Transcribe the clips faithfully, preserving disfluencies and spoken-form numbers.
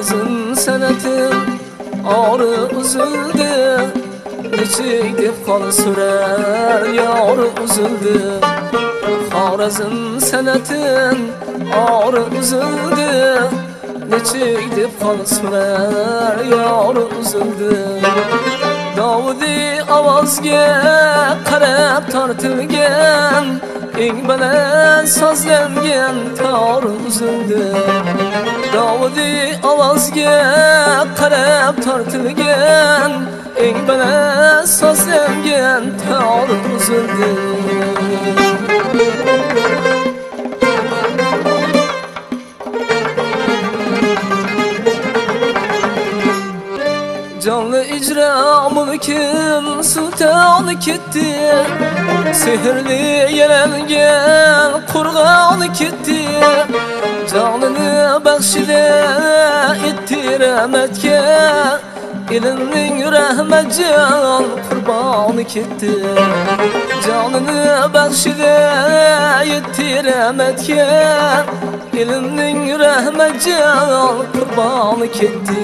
Xorazm sanatin ori uzildi, nechik deb qol surar yori uzildi. Xorazm sanatin ori uzildi, nechik deb qol surar yori uzildi. Davudi ovozga qarab tortilgan, eng baland sozlangan tor uzildi. Davudi ovozga qarab tortilgan, eng baland sozlangan tor uzildi. Canlı icra mulkin sultanı ketdi, sehrli yelengen qurg'oni ketdi. Canını baxshida etdi rahmatga, ilmning rahmatjon qurboni ketdi. Canını baxshida etdi rahmatga, ilmning rahmatjon qurboni ketdi.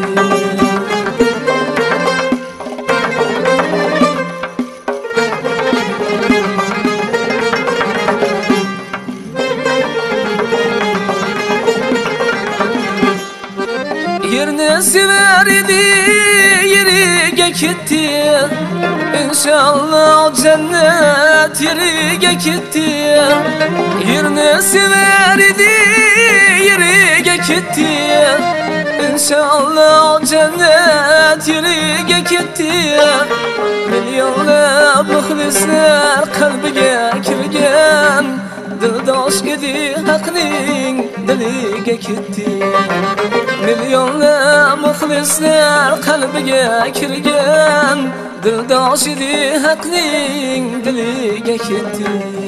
Yerini sever idi, yeriga ketdi. İnşallah cennet yeriga ketdi. Yerini sever idi, yeriga ketdi. İnşallah cennet yeriga ketdi. Milyonlab muxlislar qalbiga kirgan, dildosh edi haqning diliga ketdi. Milyonlab muxlislar qalbiga kirgan, dildosh edi haqning diliga ketdi.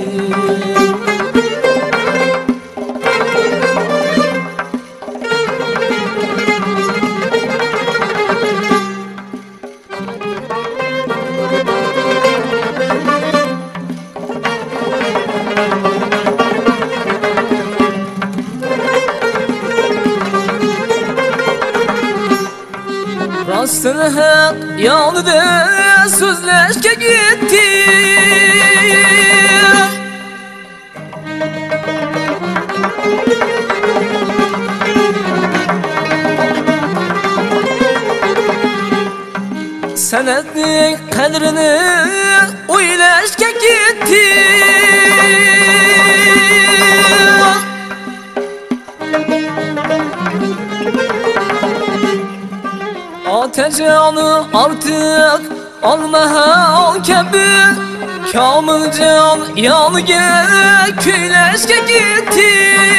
Rostın haq yolida so'zlashga ketdi. Sanatning qadrini o'ylashga ketdi. Otajonı artık olmahal kabi, Komiljon yoniga kuylashga ketdi.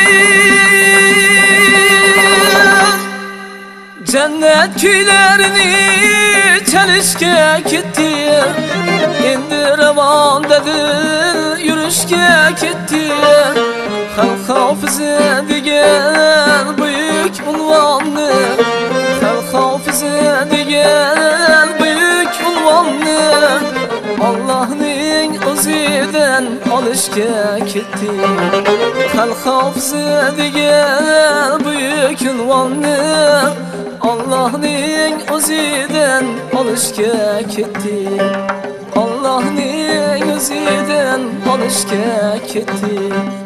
Cennet kuylarini chalishga ketdi. Endi ravondadir yurishga ketdi. Xalq hofizi degan buyuk unvonni, Xalq hofizi degan buyuk unvonni Allohning o'zidan olishga ketdi. Xalq hofizi degan buyuk unvonni Allohning o'zidan olishga ketdi. Allohning o'zidan olishga ketdi.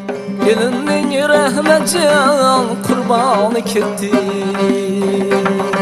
Ilmning rahmatjon qurboni ketdi.